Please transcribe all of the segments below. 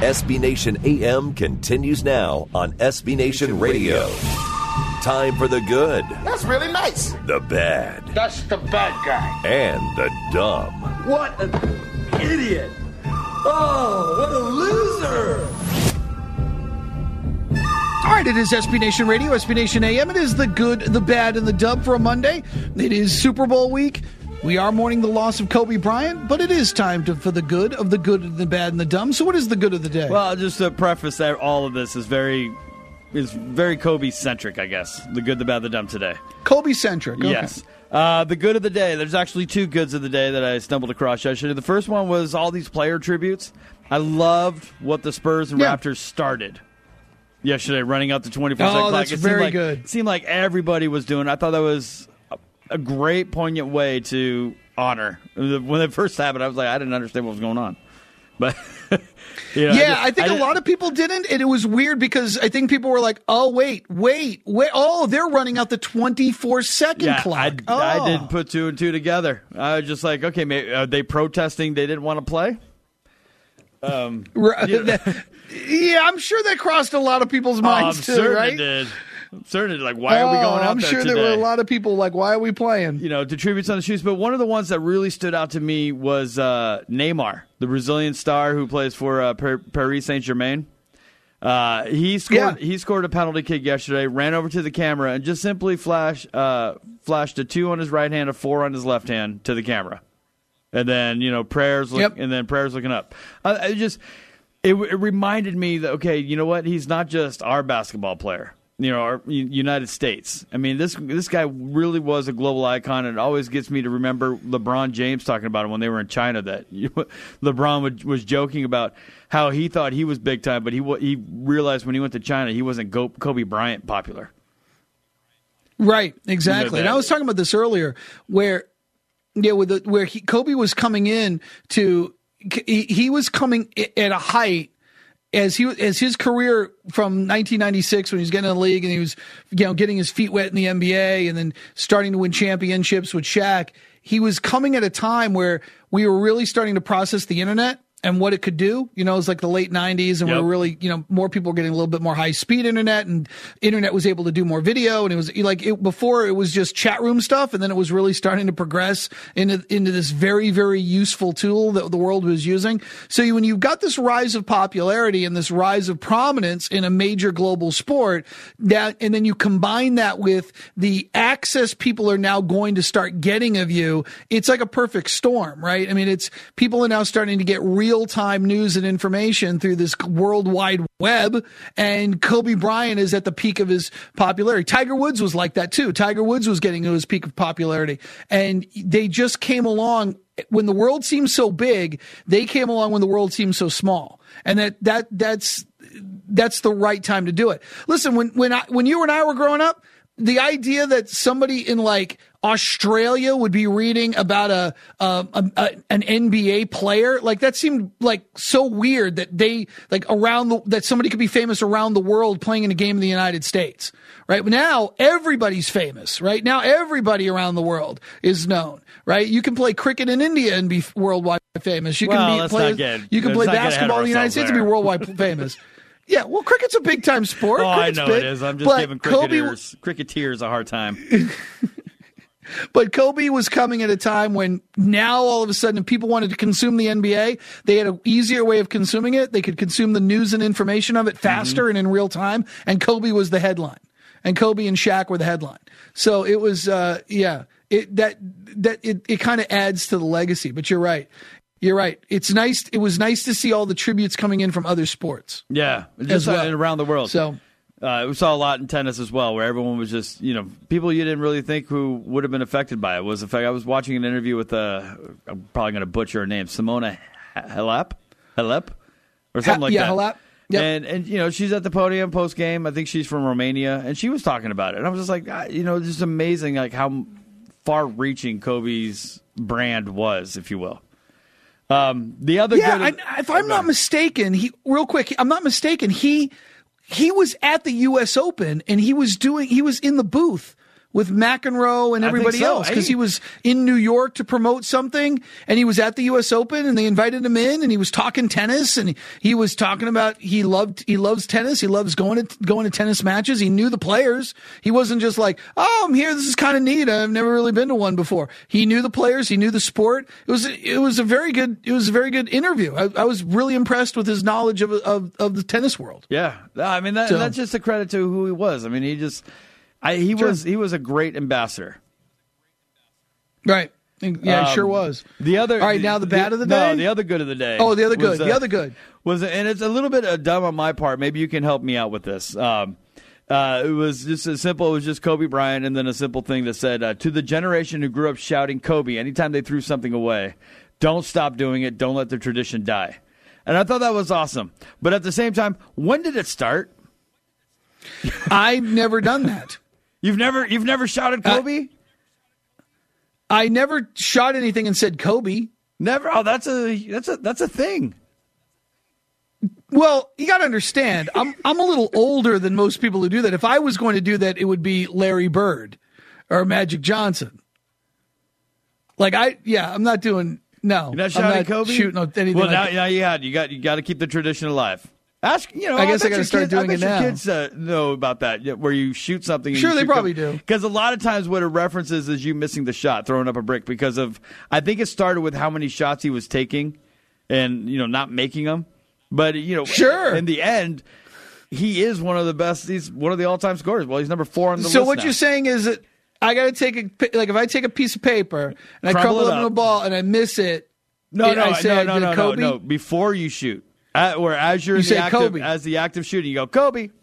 SB Nation AM continues now on SB Nation Radio. Time for the good. That's really nice. The bad. That's the bad guy. And the dumb. What an idiot. Oh, what a loser. All right, it is SB Nation Radio, SB Nation AM. It is the good, the bad, and the dub for a Monday. It is Super Bowl week. We are mourning the loss of Kobe Bryant, but it is time for the good, the bad, and the dumb. So what is the good of the day? Well, just to preface that, all of this is very Kobe-centric, I guess. The good, the bad, the dumb today. Kobe-centric, okay. Yes. The good of the day, there's actually two goods of the day that I stumbled across yesterday. The first one was all these player tributes. I loved what the Spurs and Raptors started yesterday, running out the 24-second clock. Oh, that's very good. It seemed like everybody was doing it. I thought that was a great, poignant way to honor. When it first happened, I was like, I didn't understand what was going on. But I think a lot of people didn't, and it was weird because I think people were like, oh, wait. Oh, they're running out the 24-second clock. I didn't put two and two together. I was just like, okay, maybe, are they protesting they didn't want to play? I'm sure that crossed a lot of people's minds too, right? It did. Certainly, like, why are we going out I'm there sure today? there were a lot of people like, why are we playing? The tributes on the shoes. But one of the ones that really stood out to me was Neymar, the Brazilian star who plays for Paris Saint-Germain. He scored a penalty kick yesterday, ran over to the camera, and just simply flashed a 2 on his right hand, a 4 on his left hand to the camera. And then, prayers, and then prayers looking up. It reminded me that, okay, you know what? He's not just our basketball player. Our United States. I mean, this guy really was a global icon, and it always gets me to remember LeBron James talking about him when they were in China. That LeBron was joking about how he thought he was big time, but he realized when he went to China he wasn't Kobe Bryant popular. Right, exactly. And I was talking about this earlier, where Kobe was coming in to he was coming at a height. As his career from 1996 when he was getting in the league and he was getting his feet wet in the NBA and then starting to win championships with Shaq, he was coming at a time where we were really starting to process the internet and what it could do. It was like the late 90s, and we were really, more people were getting a little bit more high-speed internet, and internet was able to do more video, and it was before it was just chat room stuff, and then it was really starting to progress into this very, very useful tool that the world was using. So when you've got this rise of popularity and this rise of prominence in a major global sport, and then you combine that with the access people are now going to start getting of you, it's like a perfect storm, right? I mean, it's people are now starting to get real-time news and information through this worldwide web, and Kobe Bryant is at the peak of his popularity. Tiger Woods was like that too. Tiger Woods was getting to his peak of popularity, and they just came along when the world seemed so big. They came along when the world seemed so small, and that's the right time to do it. Listen, when you and I were growing up, the idea that somebody in like Australia would be reading about an NBA player, like that seemed like so weird that they like that somebody could be famous around the world playing in a game in the United States, right? But now everybody's famous, right? Now everybody around the world is known, right? You can play cricket in India and be worldwide famous. You can play basketball in the United States and be worldwide famous. Yeah, well, cricket's a big-time sport. Oh, Cricket's I know big, it is. I'm just giving cricketers a hard time. But Kobe was coming at a time when now all of a sudden if people wanted to consume the NBA, they had an easier way of consuming it. They could consume the news and information of it faster and in real time, and Kobe was the headline. And Kobe and Shaq were the headline. So it was, it kind of adds to the legacy. But you're right. You're right. It's nice. It was nice to see all the tributes coming in from other sports. Yeah, just around the world. So we saw a lot in tennis as well, where everyone was just, people you didn't really think who would have been affected by it. Was the fact I was watching an interview with I'm probably going to butcher her name, Simona Halep, or something like that. Halep. Yep. And she's at the podium post game. I think she's from Romania, and she was talking about it. And I was just like, just amazing, like how far-reaching Kobe's brand was, if you will. The other if I'm not mistaken, he was at the U.S. Open and he was in the booth with McEnroe and everybody else because he was in New York to promote something, and he was at the U.S. Open, and they invited him in, and he was talking tennis, and he was talking about he loves tennis, he loves going to tennis matches. He knew the players. He wasn't just like, oh, I'm here, this is kind of neat, I've never really been to one before. He knew the players, he knew the sport. It was a very good interview. I was really impressed with his knowledge of the tennis world. Yeah, I mean that's just a credit to who he was. I mean he was a great ambassador. Right. Yeah, it sure was. All right, now the bad of the day? No, the other good of the day. Oh, the other good. The other good. And it's a little bit dumb on my part. Maybe you can help me out with this. It was just as simple. It was just Kobe Bryant and then a simple thing that said, to the generation who grew up shouting Kobe anytime they threw something away, don't stop doing it. Don't let the tradition die. And I thought that was awesome. But at the same time, when did it start? I've never done that. You've never shouted Kobe? I never shot anything and said Kobe. Never. Oh, that's a thing. Well, you got to understand, I'm a little older than most people who do that. If I was going to do that, it would be Larry Bird or Magic Johnson. I'm not doing. No, you're not shouting I'm not Kobe? Shooting anything. Well, like now you got to keep the tradition alive. I guess I got to start doing it now. Your kids know about that, where you shoot something. Sure, they probably do. Because a lot of times what it references is you missing the shot, throwing up a brick. Because I think it started with how many shots he was taking, and not making them. But sure. In the end, he is one of the best. He's one of the all-time scorers. Well, he's number 4 on the list. So what now. You're saying is that I got to take if I take a piece of paper and I crumble it in a ball and I miss it. No. Kobe? Before you shoot. As you're as the active shooting, you go Kobe.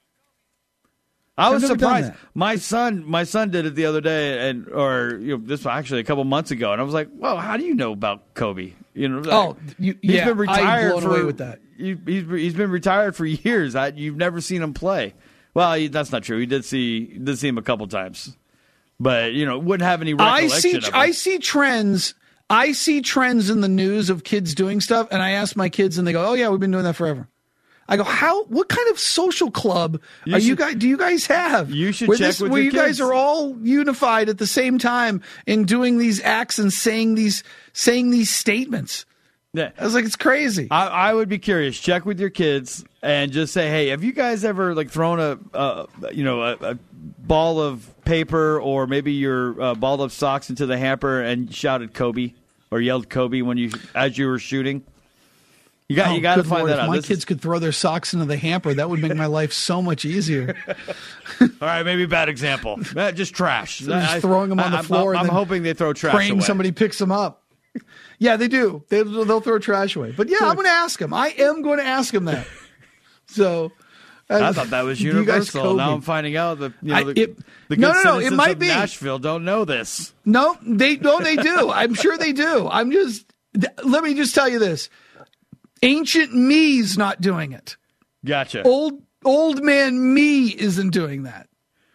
I was surprised. My son did it the other day, this was actually a couple months ago, and I was like, "Whoa, how do you know about Kobe?" He's been retired I'm blown away with that. He's been retired for years. You've never seen him play. Well, that's not true. He did see him a couple times, but wouldn't have any recollection of him. I see trends. I see trends in the news of kids doing stuff, and I ask my kids, and they go, "Oh yeah, we've been doing that forever." I go, what kind of social club do you guys have? You should check with your where you kids. Guys are all unified at the same time in doing these acts and saying these statements. Yeah. I was like, it's crazy. I would be curious. Check with your kids and just say, hey, have you guys ever thrown a ball of paper or maybe your ball of socks into the hamper and shouted Kobe or yelled Kobe as you were shooting? You got to find that out. If my kids could throw their socks into the hamper, that would make my life so much easier. All right, maybe a bad example. Just trash. So just throwing them on the floor. I'm hoping they throw trash praying away. Somebody picks them up. Yeah, they do. They'll throw trash away. But yeah, I'm going to ask them. I am going to ask them that. So I thought that was universal. Now I'm finding out that the good citizens it might of be. Nashville don't know this. No, they do. I'm sure they do. Let me just tell you this. Ancient me's not doing it. Gotcha. Old man me isn't doing that.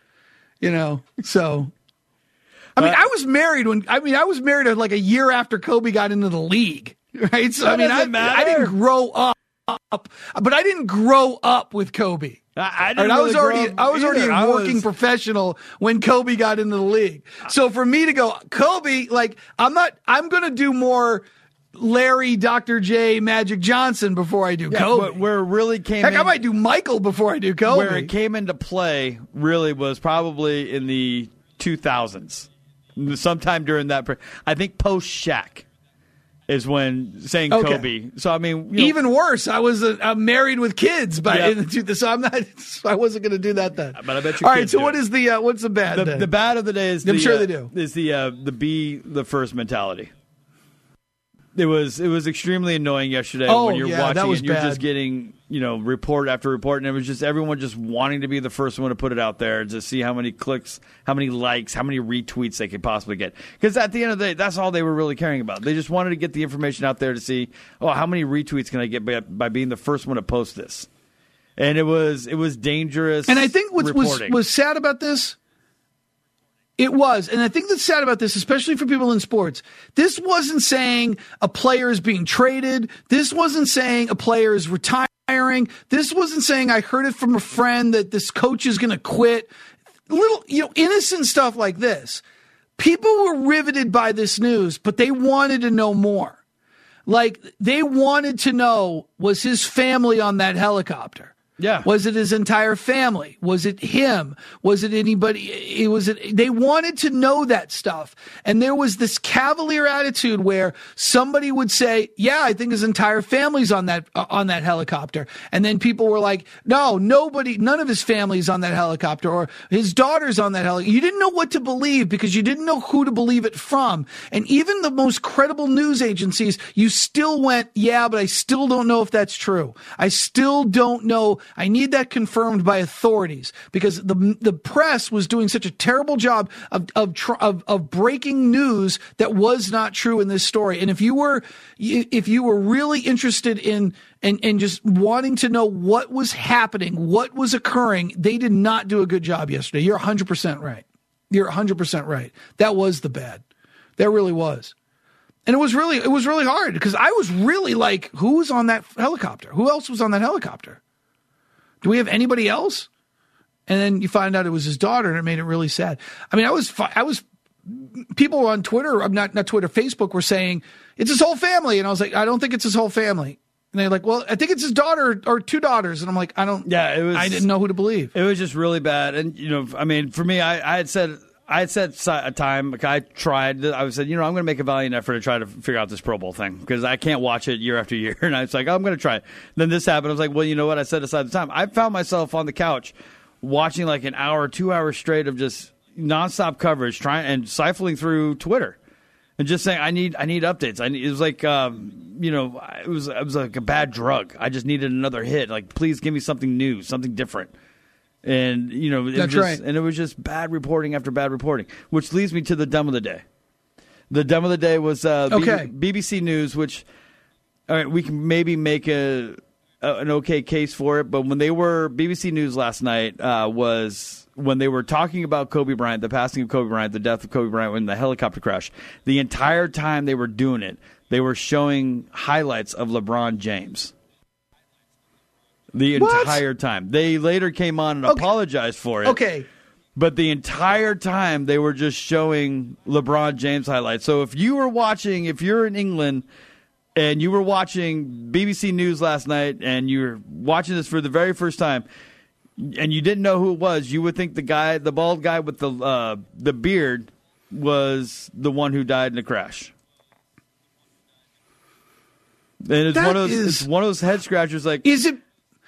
So I was married I was married like a year after Kobe got into the league, right? So I didn't grow up, but I didn't grow up with Kobe. I was already a working professional when Kobe got into the league. So for me to go Kobe, I'm going to do more Larry, Dr. J, Magic Johnson before I do Kobe. But where it really came I might do Michael before I do Kobe. Where it came into play really was probably in the 2000s. Sometime during that, I think post Shaq is when saying Kobe. So even worse. I'm married with kids, so I'm not. I wasn't going to do that then. But I bet you. All right. So what's the bad? The bad of the day is I'm sure they do. Is the be the first mentality. It was extremely annoying yesterday when you're watching and you're just getting report after report, and it was just everyone just wanting to be the first one to put it out there to see how many clicks, how many likes, how many retweets they could possibly get. Because at the end of the day, that's all they were really caring about. They just wanted to get the information out there to see, how many retweets can I get by being the first one to post this? And it was dangerous. And I think what was sad about this. It was. And I think that's sad about this, especially for people in sports. This wasn't saying a player is being traded. This wasn't saying a player is retiring. This wasn't saying I heard it from a friend that this coach is going to quit. little, innocent stuff like this. People were riveted by this news, but they wanted to know more. Like, they wanted to know, was his family on that helicopter? Yeah. Was it his entire family? Was it him? Was it anybody? They wanted to know that stuff. And there was this cavalier attitude where somebody would say, yeah, I think his entire family's on that helicopter. And then people were like, no, none of his family's on that helicopter, or his daughter's on that helicopter. You didn't know what to believe because you didn't know who to believe it from. And even the most credible news agencies, you still went, yeah, but I still don't know if that's true. I still don't know. I need that confirmed by authorities, because the press was doing such a terrible job of breaking news that was not true in this story. And if you were really interested in just wanting to know what was happening, what was occurring, they did not do a good job yesterday. You're 100% right. You're 100% right. That was the bad. That really was. And it was really hard, because I was really like, who was on that helicopter? Who else was on that helicopter? Do we have anybody else? And then you find out it was his daughter, and it made it really sad. I mean, people on Twitter, not Twitter, Facebook, were saying it's his whole family. And I was like, I don't think it's his whole family. And they're like, well, I think it's his daughter or two daughters. And I'm like, I didn't know who to believe. It was just really bad. And, I mean, for me, I had set a time. Like, I said, I'm going to make a valiant effort to try to figure out this Pro Bowl thing, because I can't watch it year after year. And I was like, I'm going to try it. Then this happened. I was like, well, you know what? I set aside the time. I found myself on the couch watching like an hour, 2 hours straight of just nonstop coverage, trying and siphoning through Twitter and just saying, I need updates. It was like, it was like a bad drug. I just needed another hit. Like, please give me something new, something different. And, That's right. And it was just bad reporting after bad reporting, which leads me to the dumb of the day. The dumb of the day was BBC News, which, all right, we can maybe make an okay case for it. But when they were BBC News last night was when they were talking about Kobe Bryant, the passing of Kobe Bryant, the death of Kobe Bryant in the helicopter crash. The entire time they were doing it, they were showing highlights of LeBron James. The entire time. They later came on and apologized for it. Okay. But the entire time they were just showing LeBron James highlights. So if you're in England and you were watching BBC News last night and you're watching this for the very first time and you didn't know who it was, you would think the bald guy with the beard was the one who died in the crash. And it's one of those head scratchers. Like, is it?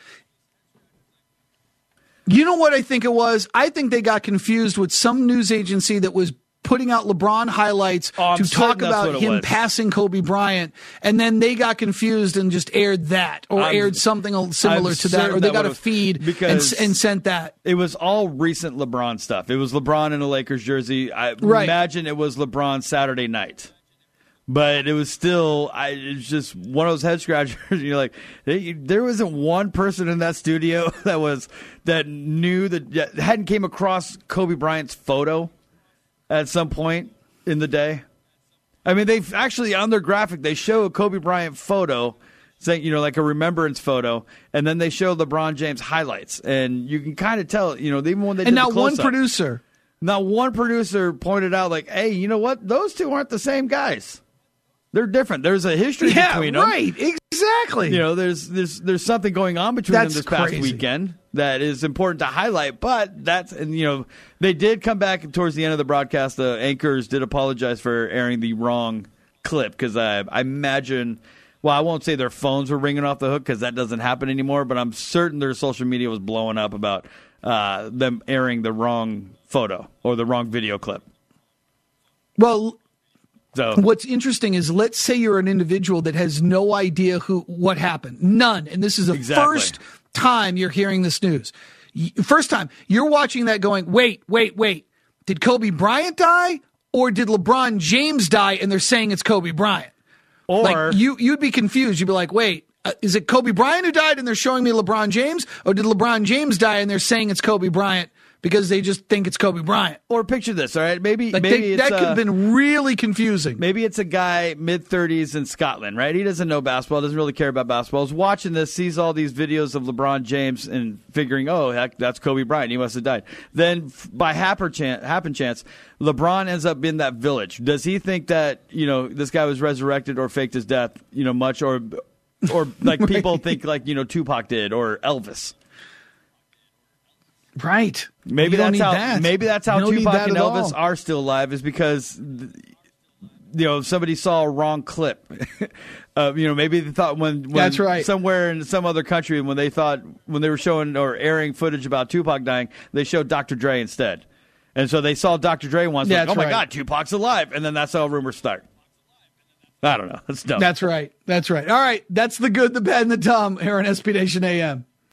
You know what I think it was? I think they got confused with some news agency that was putting out LeBron highlights to talk about him passing Kobe Bryant, and then they got confused and just aired that, or aired something similar to that, or they got a feed and sent that. It was all recent LeBron stuff. It was LeBron in a Lakers jersey. I imagine it was LeBron Saturday night. But it was still, it's just one of those head scratchers. You're like, there wasn't one person in that studio that knew that hadn't came across Kobe Bryant's photo at some point in the day. I mean, they've actually on their graphic they show a Kobe Bryant photo, saying like a remembrance photo, and then they show LeBron James highlights, and you can kind of tell, even when they did the close-up. Not one producer pointed out, like, hey, you know what? Those two aren't the same guys. They're different. There's a history between them. Right, exactly. There's something going on between them this past weekend that is important to highlight. But they did come back towards the end of the broadcast. The anchors did apologize for airing the wrong clip, because I imagine, well, I won't say their phones were ringing off the hook, because that doesn't happen anymore. But I'm certain their social media was blowing up about them airing the wrong photo or the wrong video clip. Well, so what's interesting is, let's say you're an individual that has no idea what happened. None. And this is the first time you're hearing this news. First time you're watching that going, wait. Did Kobe Bryant die, or did LeBron James die and they're saying it's Kobe Bryant? Or like, you'd be confused. You'd be like, wait, is it Kobe Bryant who died and they're showing me LeBron James, or did LeBron James die and they're saying it's Kobe Bryant because they just think it's Kobe Bryant. Or picture this, all right? Maybe that could have been really confusing. Maybe it's a guy mid-30s in Scotland, right? He doesn't know basketball, doesn't really care about basketball. He's watching this, sees all these videos of LeBron James, and figuring, oh, heck, that's Kobe Bryant. He must have died. Then by happen chance, LeBron ends up in that village. Does he think that this guy was resurrected or faked his death? Much or like right. People think like Tupac did or Elvis. Right. Maybe that's how Tupac and Elvis are still alive, is because somebody saw a wrong clip. Maybe they thought when that's right. Somewhere in some other country when they were showing or airing footage about Tupac dying, they showed Dr. Dre instead. And so they saw Dr. Dre once, like, oh my God, Tupac's alive, and then that's how rumors start. I don't know. That's dumb. That's right. All right. That's the good, the bad, and the dumb here on SB Nation AM.